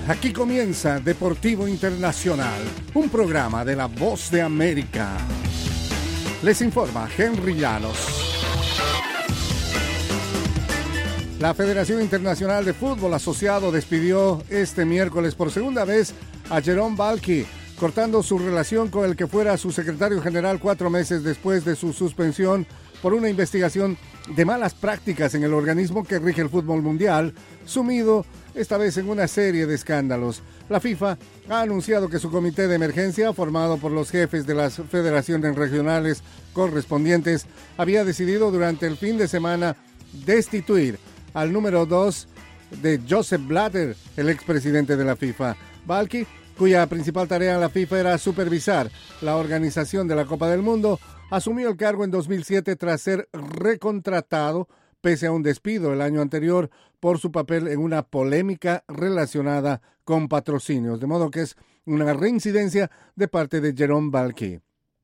Aquí comienza Deportivo Internacional, un programa de La Voz de América. Les informa Henry Llanos. La Federación Internacional de Fútbol Asociado despidió este miércoles por segunda vez a Jerome Valcke, cortando su relación con el que fuera su secretario general 4 meses después de su suspensión por una investigación de malas prácticas en el organismo que rige el fútbol mundial, sumido esta vez en una serie de escándalos. La FIFA ha anunciado que su comité de emergencia, formado por los jefes de las federaciones regionales correspondientes, había decidido durante el fin de semana destituir al número 2 de Joseph Blatter, el expresidente de la FIFA. Valcke, cuya principal tarea en la FIFA era supervisar la organización de la Copa del Mundo, asumió el cargo en 2007 tras ser recontratado, pese a un despido el año anterior, por su papel en una polémica relacionada con patrocinios. De modo que es una reincidencia de parte de Jerome Valcke.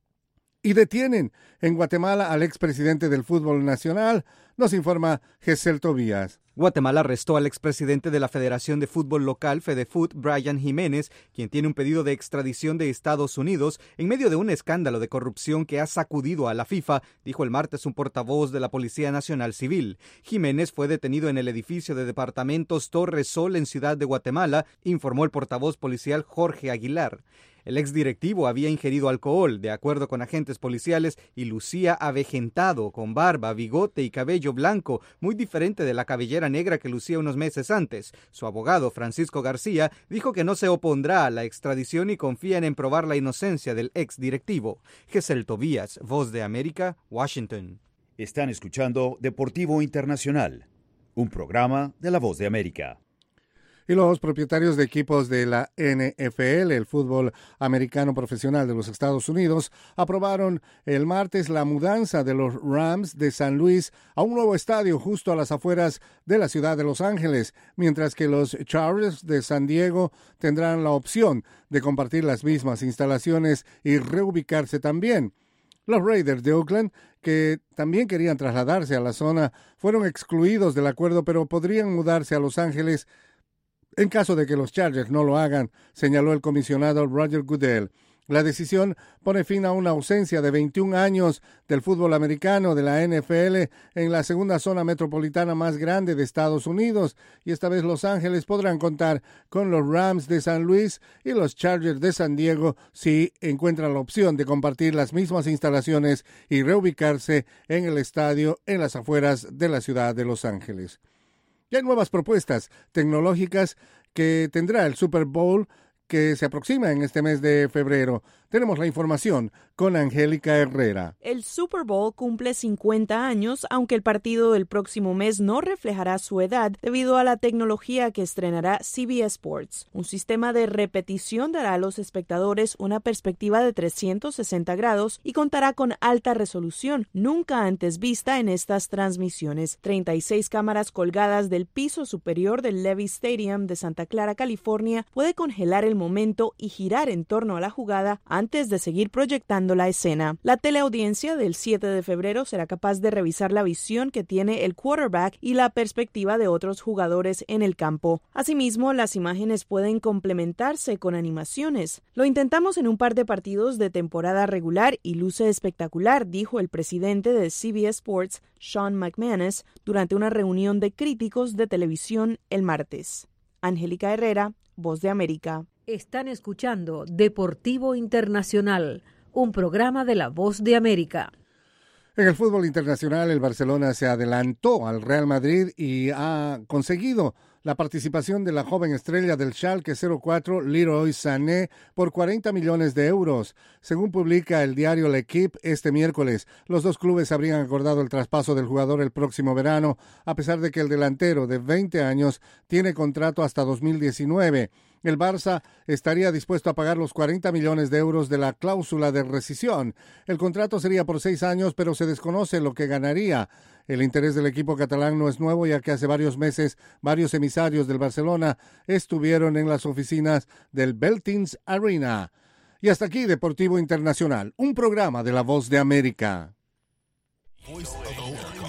Y detienen en Guatemala al expresidente del fútbol nacional, nos informa Gesell Tobías. Guatemala arrestó al expresidente de la Federación de Fútbol Local, FEDEFUT, Brian Jiménez, quien tiene un pedido de extradición de Estados Unidos en medio de un escándalo de corrupción que ha sacudido a la FIFA, dijo el martes un portavoz de la Policía Nacional Civil. Jiménez fue detenido en el edificio de departamentos Torre Sol en Ciudad de Guatemala, informó el portavoz policial Jorge Aguilar. El exdirectivo había ingerido alcohol, de acuerdo con agentes policiales, y lucía avejentado, con barba, bigote y cabello blanco, muy diferente de la cabellera negra que lucía unos meses antes. Su abogado, Francisco García, dijo que no se opondrá a la extradición y confían en probar la inocencia del exdirectivo. Gesell Tobías, Voz de América, Washington. Están escuchando Deportivo Internacional, un programa de La Voz de América. Y los propietarios de equipos de la NFL, el fútbol americano profesional de los Estados Unidos, aprobaron el martes la mudanza de los Rams de San Luis a un nuevo estadio justo a las afueras de la ciudad de Los Ángeles, mientras que los Chargers de San Diego tendrán la opción de compartir las mismas instalaciones y reubicarse también. Los Raiders de Oakland, que también querían trasladarse a la zona, fueron excluidos del acuerdo, pero podrían mudarse a Los Ángeles en caso de que los Chargers no lo hagan, señaló el comisionado Roger Goodell. La decisión pone fin a una ausencia de 21 años del fútbol americano de la NFL en la segunda zona metropolitana más grande de Estados Unidos, y esta vez Los Ángeles podrán contar con los Rams de San Luis y los Chargers de San Diego si encuentran la opción de compartir las mismas instalaciones y reubicarse en el estadio en las afueras de la ciudad de Los Ángeles. Y hay nuevas propuestas tecnológicas que tendrá el Super Bowl que se aproxima en este mes de febrero. Tenemos la información con Angélica Herrera. El Super Bowl cumple 50 años, aunque el partido del próximo mes no reflejará su edad debido a la tecnología que estrenará CBS Sports. Un sistema de repetición dará a los espectadores una perspectiva de 360 grados y contará con alta resolución, nunca antes vista en estas transmisiones. 36 cámaras colgadas del piso superior del Levi's Stadium de Santa Clara, California, puede congelar el momento y girar en torno a la jugada antes de seguir proyectando la escena. La teleaudiencia del 7 de febrero será capaz de revisar la visión que tiene el quarterback y la perspectiva de otros jugadores en el campo. Asimismo, las imágenes pueden complementarse con animaciones. Lo intentamos en un par de partidos de temporada regular y luce espectacular, dijo el presidente de CBS Sports, Sean McManus, durante una reunión de críticos de televisión el martes. Angélica Herrera, Voz de América. Están escuchando Deportivo Internacional, un programa de La Voz de América. En el fútbol internacional, el Barcelona se adelantó al Real Madrid y ha conseguido la participación de la joven estrella del Schalke 04, Leroy Sané, por 40 millones de euros. Según publica el diario L'Equipe este miércoles, los dos clubes habrían acordado el traspaso del jugador el próximo verano, a pesar de que el delantero de 20 años tiene contrato hasta 2019. El Barça estaría dispuesto a pagar los 40 millones de euros de la cláusula de rescisión. El contrato sería por 6 años, pero se desconoce lo que ganaría. El interés del equipo catalán no es nuevo, ya que hace varios meses varios emisarios del Barcelona estuvieron en las oficinas del Beltins Arena. Y hasta aquí Deportivo Internacional, un programa de La Voz de América. Voice of America.